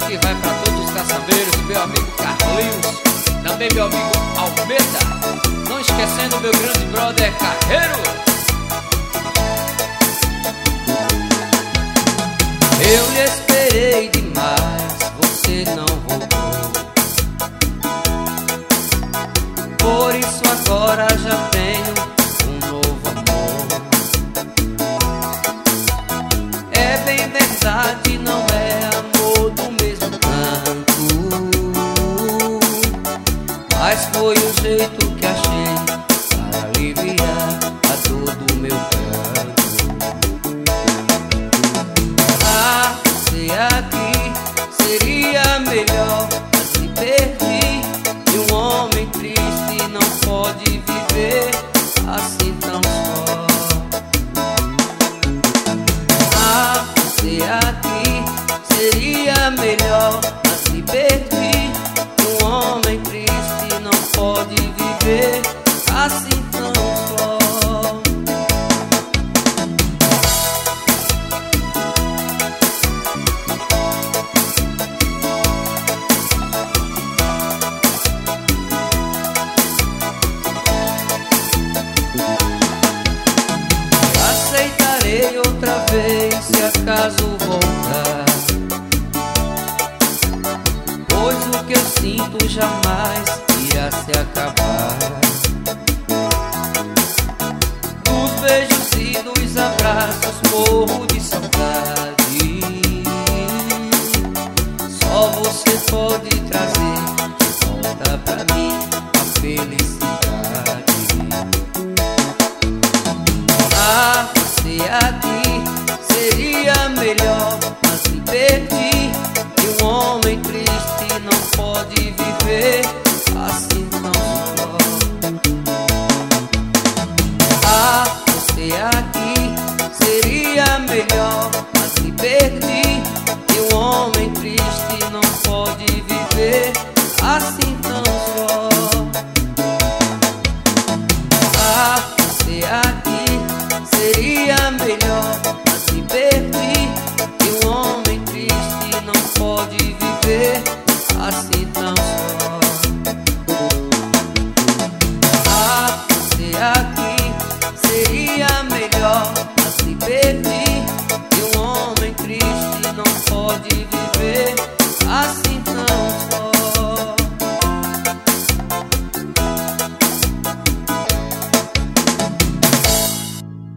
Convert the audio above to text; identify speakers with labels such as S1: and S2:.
S1: aqui vai pra todos os caçambeiros, meu amigo Carlinhos, também meu amigo Almeida, não esquecendo meu grande brother Carreiro. Eu lhe esperei demais, você não voltou. Por isso agora já tenho um novo amor. É bem verdade, não é amor do mesmo tanto, mas foi o jeito que achei para aliviar a dor do meu canto. Ah, você aqui seria melhor, mas me perdi. E um homem triste não pode viver assim tão só. Ah, você aqui seria melhor, mas me perdi. E um homem triste não pode viver assim tão só. Aceitarei outra vez se acaso voltar, pois o que eu sinto jamais irá se acabar. Dos beijos e dos abraços morro de saudade. Só você pode trazer de volta pra mim a felicidade. Ah, você aqui seria melhor, mas me perdi. E um homem triste não pode viver assim tão só. Ah, você aqui seria melhor, mas me perdi. E um homem triste não pode viver assim tão só. Ah, você aqui seria melhor,